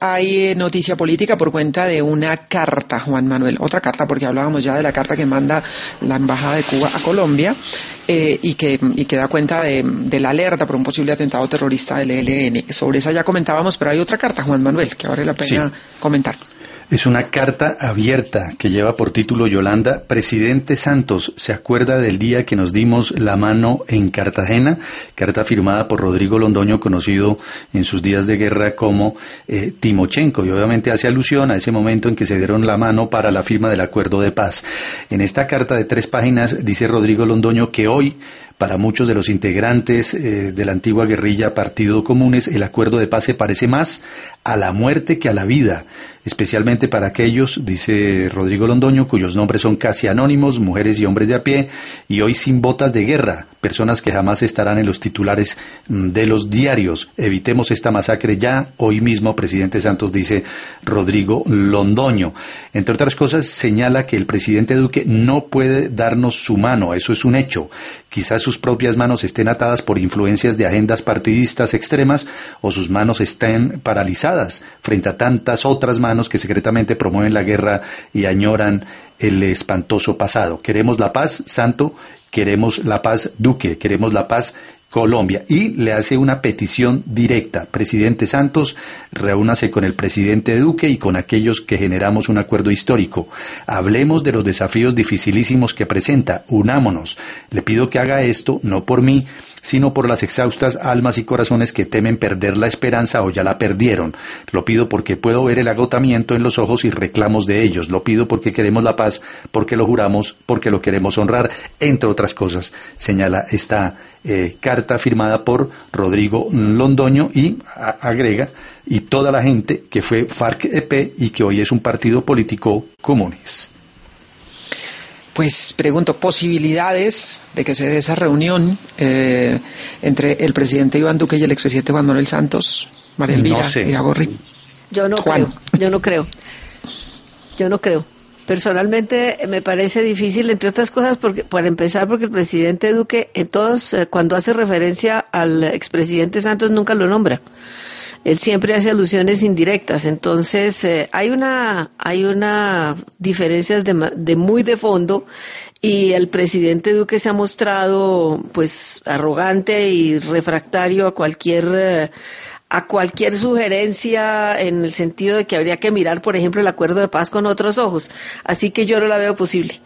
hay noticia política por cuenta de una carta, Juan Manuel, otra carta, porque hablábamos ya de la carta que manda la Embajada de Cuba a Colombia, y que da cuenta de la alerta por un posible atentado terrorista del ELN. Sobre esa ya comentábamos, pero hay otra carta, Juan Manuel, que vale la pena comentar. Es una carta abierta que lleva por título, Yolanda: Presidente Santos, ¿se acuerda del día que nos dimos la mano en Cartagena? Carta firmada por Rodrigo Londoño, conocido en sus días de guerra como Timochenko, y obviamente hace alusión a ese momento en que se dieron la mano para la firma del acuerdo de paz. En esta carta de 3 páginas dice Rodrigo Londoño que hoy, para muchos de los integrantes de la antigua guerrilla Partido Comunes, el acuerdo de paz se parece más a la muerte que a la vida, especialmente para aquellos, dice Rodrigo Londoño, cuyos nombres son casi anónimos, mujeres y hombres de a pie, y hoy sin botas de guerra, personas que jamás estarán en los titulares de los diarios. Evitemos esta masacre ya, hoy mismo, presidente Santos, dice Rodrigo Londoño. Entre otras cosas, señala que el presidente Duque no puede darnos su mano, eso es un hecho. Quizás sus propias manos estén atadas por influencias de agendas partidistas extremas, o sus manos estén paralizadas frente a tantas otras manos que secretamente promueven la guerra y añoran el espantoso pasado. Queremos la paz, Santo, queremos la paz, Duque, queremos la paz, Colombia. Y le hace una petición directa: presidente Santos, reúnase con el presidente Duque y con aquellos que generamos un acuerdo histórico. Hablemos de los desafíos dificilísimos que presenta, unámonos. Le pido que haga esto, no por mí, sino por las exhaustas almas y corazones que temen perder la esperanza o ya la perdieron. Lo pido porque puedo ver el agotamiento en los ojos y reclamos de ellos. Lo pido porque queremos la paz, porque lo juramos, porque lo queremos honrar, entre otras cosas, señala esta carta firmada por Rodrigo Londoño, y agrega: y toda la gente que fue FARC-EP y que hoy es un partido político Comunes. Pues pregunto, posibilidades de que se dé esa reunión entre el presidente Iván Duque y el expresidente Juan Manuel Santos, María Elvira, no sé. Iragorri. Yo no creo. Personalmente me parece difícil, entre otras cosas, porque, para empezar, porque el presidente Duque, cuando hace referencia al expresidente Santos, nunca lo nombra. Él siempre hace alusiones indirectas. Entonces hay una diferencias de muy de fondo, y el presidente Duque se ha mostrado pues arrogante y refractario a cualquier sugerencia, en el sentido de que habría que mirar, por ejemplo, el acuerdo de paz con otros ojos. Así que yo no la veo posible.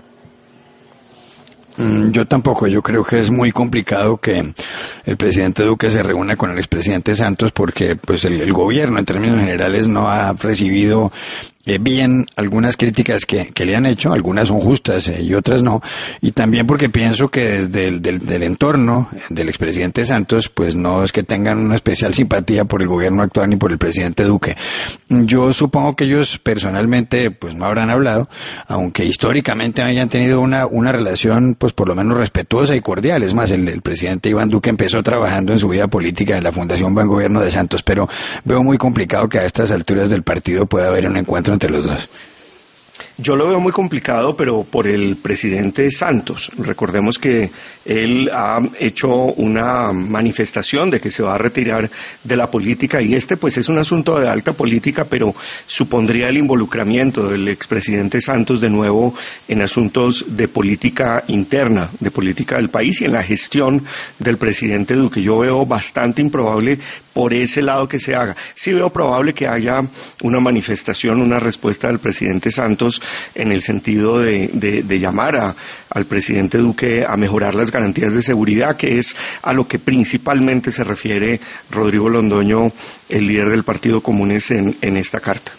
Yo tampoco. Yo creo que es muy complicado que el presidente Duque se reúna con el expresidente Santos, porque pues el gobierno en términos generales no ha recibido bien algunas críticas que le han hecho. Algunas son justas y otras no, y también porque pienso que desde el entorno del expresidente Santos pues no es que tengan una especial simpatía por el gobierno actual ni por el presidente Duque. Yo supongo que ellos personalmente pues no habrán hablado, aunque históricamente hayan tenido una relación pues por lo menos respetuosa y cordial. Es más, el presidente Iván Duque empezó trabajando en su vida política en la Fundación Buen Gobierno de Santos, pero veo muy complicado que a estas alturas del partido pueda haber un encuentro entre los dos. Yo lo veo muy complicado, pero por el presidente Santos. Recordemos que él ha hecho una manifestación de que se va a retirar de la política, y pues es un asunto de alta política, pero supondría el involucramiento del expresidente Santos de nuevo en asuntos de política interna, de política del país y en la gestión del presidente Duque. Yo veo bastante improbable por ese lado que se haga. Sí veo probable que haya una manifestación, una respuesta del presidente Santos en el sentido de llamar al presidente Duque a mejorar las garantías de seguridad, que es a lo que principalmente se refiere Rodrigo Londoño, el líder del Partido Comunes, en esta carta.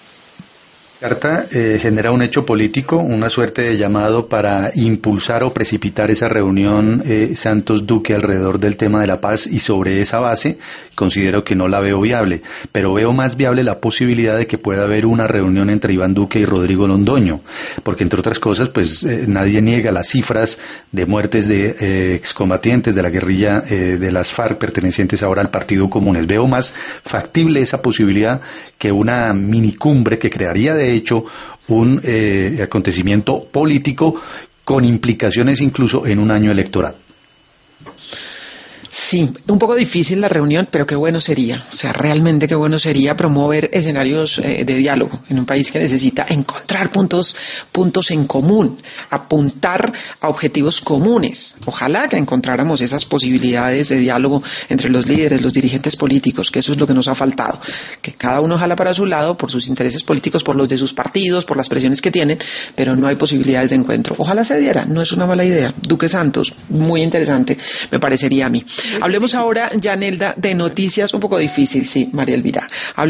La carta genera un hecho político, una suerte de llamado para impulsar o precipitar esa reunión Santos-Duque alrededor del tema de la paz, y sobre esa base considero que no la veo viable, pero veo más viable la posibilidad de que pueda haber una reunión entre Iván Duque y Rodrigo Londoño, porque entre otras cosas pues nadie niega las cifras de muertes de excombatientes de la guerrilla de las FARC pertenecientes ahora al Partido Comunes. Veo más factible esa posibilidad que una minicumbre que crearía de hecho un acontecimiento político con implicaciones incluso en un año electoral. Sí, un poco difícil la reunión, pero qué bueno sería, o sea, realmente qué bueno sería promover escenarios de diálogo en un país que necesita encontrar puntos en común, apuntar a objetivos comunes. Ojalá que encontráramos esas posibilidades de diálogo entre los líderes, los dirigentes políticos, que eso es lo que nos ha faltado, que cada uno jala para su lado por sus intereses políticos, por los de sus partidos, por las presiones que tienen, pero no hay posibilidades de encuentro. Ojalá se diera, no es una mala idea. Duque Santos, muy interesante, me parecería a mí. Hablemos ahora, Yanelda, de noticias un poco difícil, sí, María Elvira.